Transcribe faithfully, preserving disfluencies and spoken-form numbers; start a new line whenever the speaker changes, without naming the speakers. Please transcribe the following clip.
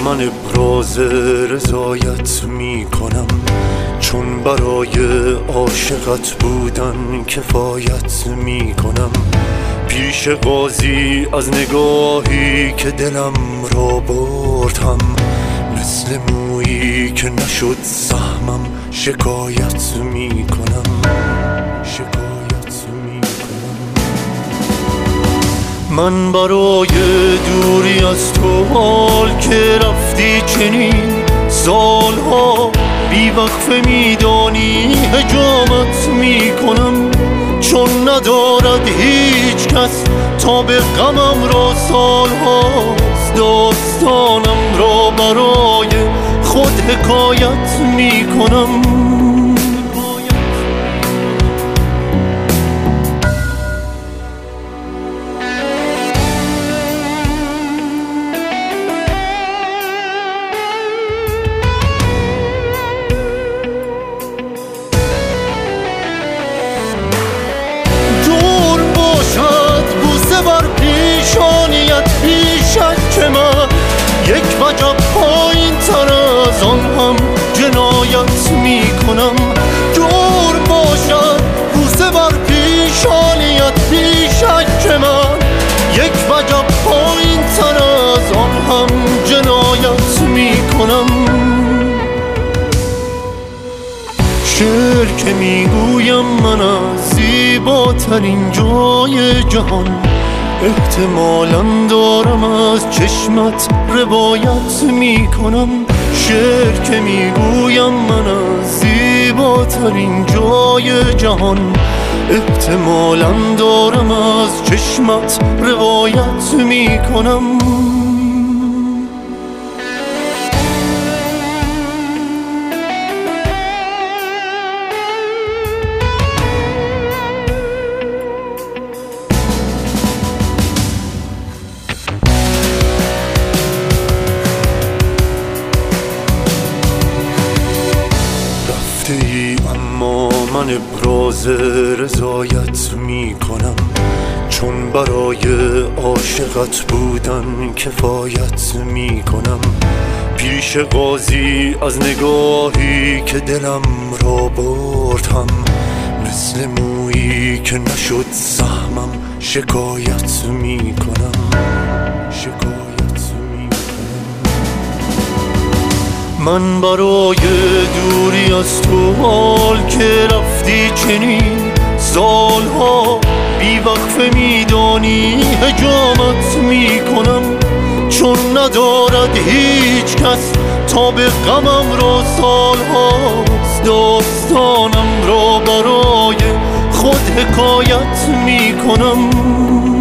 من ابراز رضایت می کنم، چون برای عاشقت بودن کفایت می کنم. پیش قاضی از نگاهی که دلم را بردم، مثل مویی که نشد سهمم شکایت می کنم، شکایت می کنم. من برای دوری از تو حال که رفتی چنین سالها بی وقفه میدانی هجامت می کنم، چون ندارد هیچ کس تا به غمم را سالهاست داستانم را برای خود حکایت می کنم. یک وجب پایین تر از آن هم جنایت می کنم. دور باشد بوسه بر پیشانیت بیشک من، یک وجب پایین تر از آن هم جنایت می کنم. شعر که می گویم من از زیباترین جای جهان، احتمالاً دارم از چشمت روایت می کنم. شعر که می گویم من از زیباترین جای جهان، احتمالاً دارم از چشمت روایت می کنم. اما من ابراز رضایت می کنم، چون برای عاشقت بودن کفایت می کنم. پیش قاضی از نگاهی که دلم را بردم، مثل مویی که نشد سهمم شکایت می کنم، شکایت می کنم. من برای دوری از تو حال که رفتی چنین سالها بی وقفه میدانی هجامت می کنم، چون ندارد هیچ کس تا به غمم را سالهاست داستانم را برای خود حکایت می کنم.